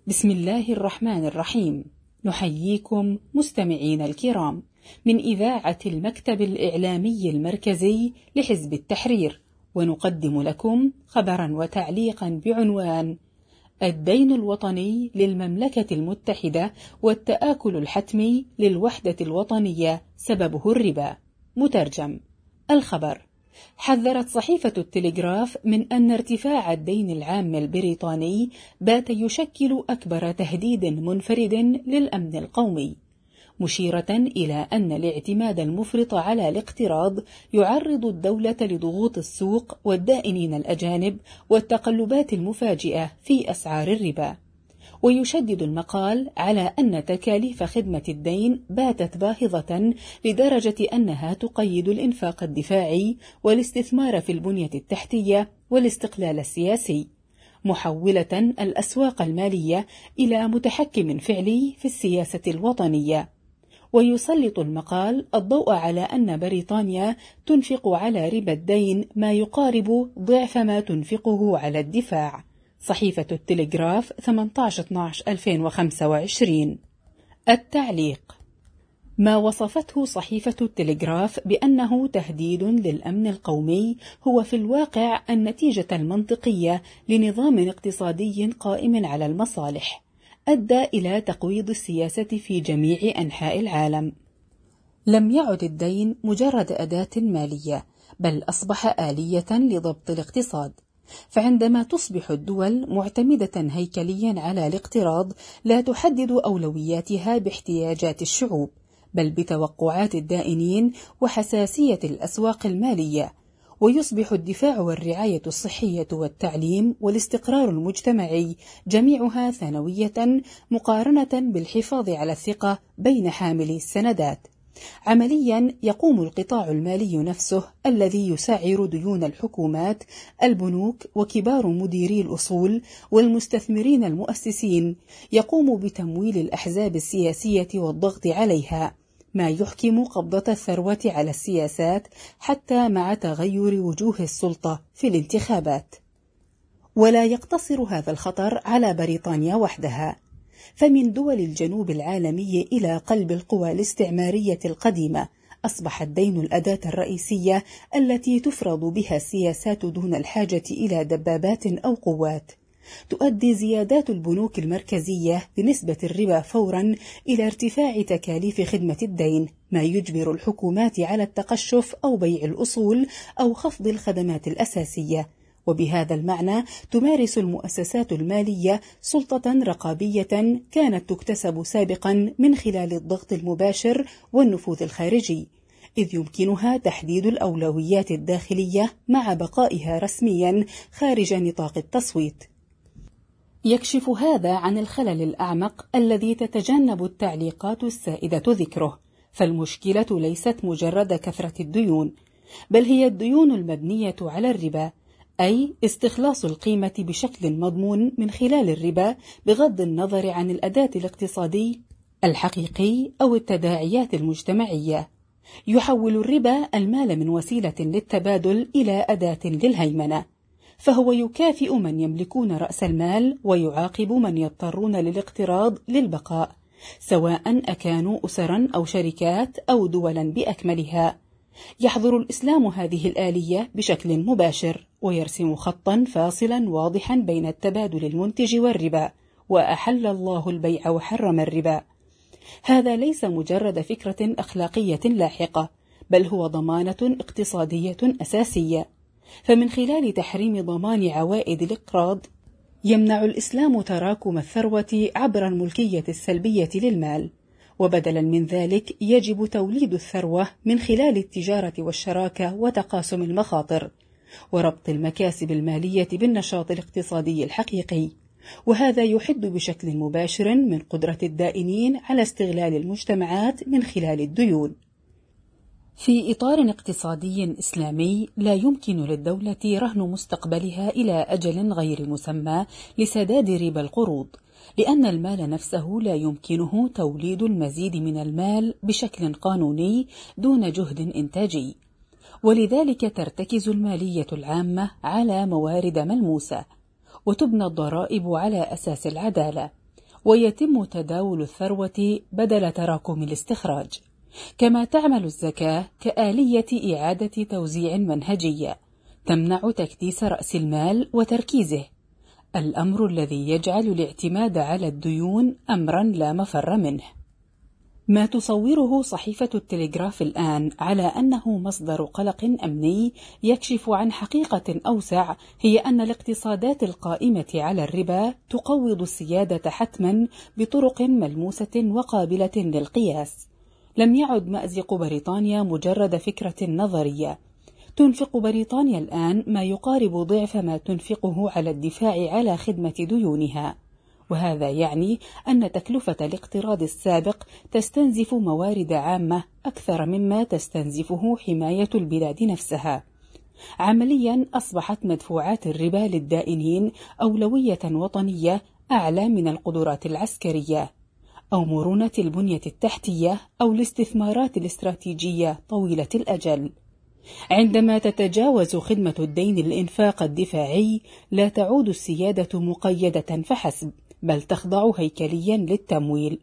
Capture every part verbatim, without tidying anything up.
بسم الله الرحمن الرحيم. نحييكم مستمعين الكرام من إذاعة المكتب الإعلامي المركزي لحزب التحرير، ونقدم لكم خبرا وتعليقا بعنوان: الدين الوطني للمملكة المتحدة والتآكل الحتمي للوحدة الوطنية سببه الربا. مترجم. الخبر: حذرت صحيفة التلغراف من أن ارتفاع الدين العام البريطاني بات يشكل أكبر تهديد منفرد للأمن القومي، مشيرة إلى أن الاعتماد المفرط على الاقتراض يعرض الدولة لضغوط السوق والدائنين الأجانب والتقلبات المفاجئة في أسعار الربا. ويشدد المقال على أن تكاليف خدمة الدين باتت باهظة لدرجة أنها تقيد الإنفاق الدفاعي والاستثمار في البنية التحتية والاستقلال السياسي، محولة الأسواق المالية إلى متحكم فعلي في السياسة الوطنية. ويسلط المقال الضوء على أن بريطانيا تنفق على ربا الدين ما يقارب ضعف ما تنفقه على الدفاع. صحيفة التلغراف ثمانية عشر اثني عشر ألفين وخمسة وعشرين. التعليق: ما وصفته صحيفة التلغراف بأنه تهديد للأمن القومي هو في الواقع النتيجة المنطقية لنظام اقتصادي قائم على المصالح أدى إلى تقويض السياسة في جميع أنحاء العالم. لم يعد الدين مجرد أداة مالية، بل أصبح آلية لضبط الاقتصاد. فعندما تصبح الدول معتمدة هيكليا على الاقتراض، لا تحدد أولوياتها باحتياجات الشعوب، بل بتوقعات الدائنين وحساسية الأسواق المالية، ويصبح الدفاع والرعاية الصحية والتعليم والاستقرار المجتمعي جميعها ثانوية مقارنة بالحفاظ على الثقة بين حاملي السندات. عمليا يقوم القطاع المالي نفسه الذي يسعر ديون الحكومات، البنوك وكبار مديري الأصول والمستثمرين المؤسسين، يقوم بتمويل الأحزاب السياسية والضغط عليها، ما يحكم قبضة الثروة على السياسات حتى مع تغير وجوه السلطة في الانتخابات. ولا يقتصر هذا الخطر على بريطانيا وحدها، فمن دول الجنوب العالمي إلى قلب القوى الاستعمارية القديمة أصبح الدين الأداة الرئيسية التي تفرض بها السياسات دون الحاجة إلى دبابات أو قوات. تؤدي زيادات البنوك المركزية بنسبة الربا فورا إلى ارتفاع تكاليف خدمة الدين، ما يجبر الحكومات على التقشف أو بيع الأصول أو خفض الخدمات الأساسية. وبهذا المعنى تمارس المؤسسات المالية سلطة رقابية كانت تكتسب سابقا من خلال الضغط المباشر والنفوذ الخارجي، إذ يمكنها تحديد الأولويات الداخلية مع بقائها رسميا خارج نطاق التصويت. يكشف هذا عن الخلل الأعمق الذي تتجنب التعليقات السائدة ذكره. فالمشكلة ليست مجرد كثرة الديون، بل هي الديون المبنية على الربا، أي استخلاص القيمة بشكل مضمون من خلال الربا بغض النظر عن الأداة الاقتصادي الحقيقي أو التداعيات المجتمعية. يحول الربا المال من وسيلة للتبادل إلى أداة للهيمنة، فهو يكافئ من يملكون رأس المال ويعاقب من يضطرون للاقتراض للبقاء، سواء أكانوا أسرا أو شركات أو دولا بأكملها. يحظر الإسلام هذه الآلية بشكل مباشر، ويرسم خطا فاصلا واضحا بين التبادل المنتج والربا، وأحل الله البيع وحرم الربا. هذا ليس مجرد فكرة أخلاقية لاحقة، بل هو ضمانة اقتصادية أساسية. فمن خلال تحريم ضمان عوائد الإقراض يمنع الإسلام تراكم الثروة عبر الملكية السلبية للمال، وبدلا من ذلك يجب توليد الثروة من خلال التجارة والشراكة وتقاسم المخاطر، وربط المكاسب المالية بالنشاط الاقتصادي الحقيقي. وهذا يحد بشكل مباشر من قدرة الدائنين على استغلال المجتمعات من خلال الديون. في إطار اقتصادي إسلامي، لا يمكن للدولة رهن مستقبلها إلى أجل غير مسمى لسداد ربا القروض، لأن المال نفسه لا يمكنه توليد المزيد من المال بشكل قانوني دون جهد إنتاجي. ولذلك ترتكز المالية العامة على موارد ملموسة، وتبنى الضرائب على أساس العدالة، ويتم تداول الثروة بدل تراكم الاستخراج. كما تعمل الزكاة كآلية إعادة توزيع منهجية تمنع تكديس رأس المال وتركيزه، الأمر الذي يجعل الاعتماد على الديون أمرا لا مفر منه. ما تصوره صحيفة التلغراف الآن على أنه مصدر قلق أمني يكشف عن حقيقة أوسع، هي أن الاقتصادات القائمة على الربا تقوض السيادة حتما بطرق ملموسة وقابلة للقياس. لم يعد مأزق بريطانيا مجرد فكرة نظرية. تنفق بريطانيا الآن ما يقارب ضعف ما تنفقه على الدفاع على خدمة ديونها، وهذا يعني أن تكلفة الاقتراض السابق تستنزف موارد عامة أكثر مما تستنزفه حماية البلاد نفسها. عمليا أصبحت مدفوعات الربا للدائنين أولوية وطنية أعلى من القدرات العسكرية أو مرونة البنية التحتية أو الاستثمارات الاستراتيجية طويلة الأجل. عندما تتجاوز خدمة الدين الإنفاق الدفاعي، لا تعود السيادة مقيدة فحسب، بل تخضع هيكليا للتمويل.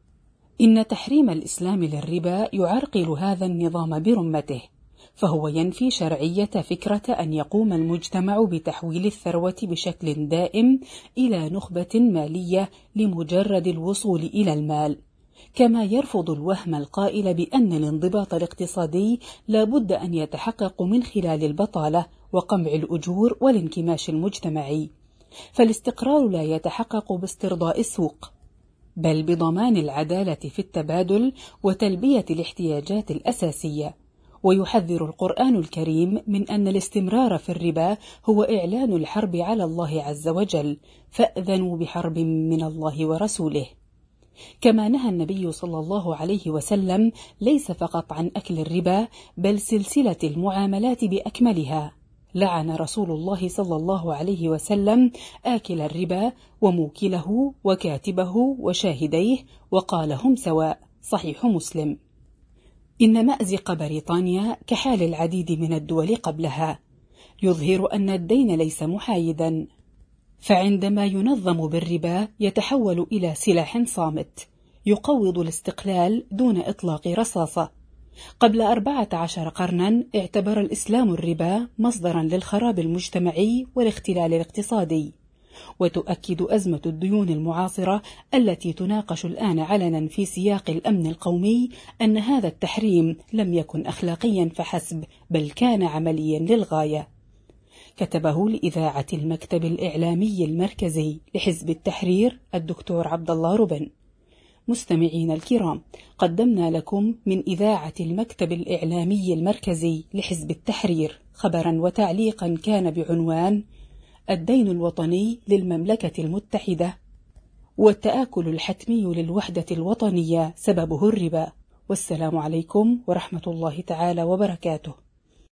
إن تحريم الإسلام للربا يعرقل هذا النظام برمته، فهو ينفي شرعية فكرة أن يقوم المجتمع بتحويل الثروة بشكل دائم إلى نخبة مالية لمجرد الوصول إلى المال، كما يرفض الوهم القائل بأن الانضباط الاقتصادي لا بد أن يتحقق من خلال البطالة وقمع الأجور والانكماش المجتمعي. فالاستقرار لا يتحقق باسترضاء السوق، بل بضمان العدالة في التبادل وتلبية الاحتياجات الأساسية. ويحذر القرآن الكريم من أن الاستمرار في الربا هو إعلان الحرب على الله عز وجل، فأذنوا بحرب من الله ورسوله. كما نهى النبي صلى الله عليه وسلم ليس فقط عن أكل الربا، بل سلسلة المعاملات بأكملها. لعن رسول الله صلى الله عليه وسلم آكل الربا وموكله وكاتبه وشاهديه، وقال هم سواء. صحيح مسلم. إن مأزق بريطانيا كحال العديد من الدول قبلها يظهر أن الدين ليس محايدا، فعندما ينظم بالربا يتحول إلى سلاح صامت يقوض الاستقلال دون إطلاق رصاصة. قبل أربعة عشر قرنا اعتبر الإسلام الربا مصدرا للخراب المجتمعي والاختلال الاقتصادي، وتؤكد أزمة الديون المعاصرة التي تناقش الآن علنا في سياق الأمن القومي أن هذا التحريم لم يكن أخلاقيا فحسب، بل كان عمليا للغاية. كتبه لإذاعة المكتب الإعلامي المركزي لحزب التحرير الدكتور عبد الله ربن. مستمعين الكرام، قدمنا لكم من إذاعة المكتب الإعلامي المركزي لحزب التحرير خبرا وتعليقا كان بعنوان الدين الوطني للمملكة المتحدة والتآكل الحتمي للوحدة الوطنية سببه الربا. والسلام عليكم ورحمة الله تعالى وبركاته.